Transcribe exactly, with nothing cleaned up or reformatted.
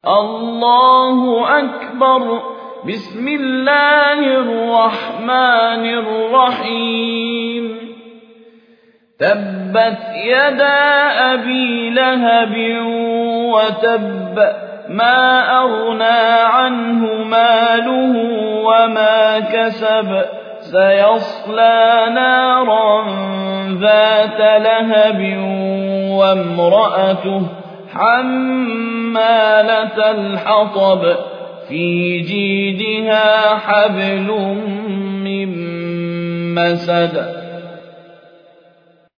الله أكبر. بسم الله الرحمن الرحيم. تبت يدا أبي لهب وتب، ما أغنى عنه ماله وما كسب، سيصلى نارا ذات لهب وامرأته حمالة الحطب، في جيدها حبل من مسد.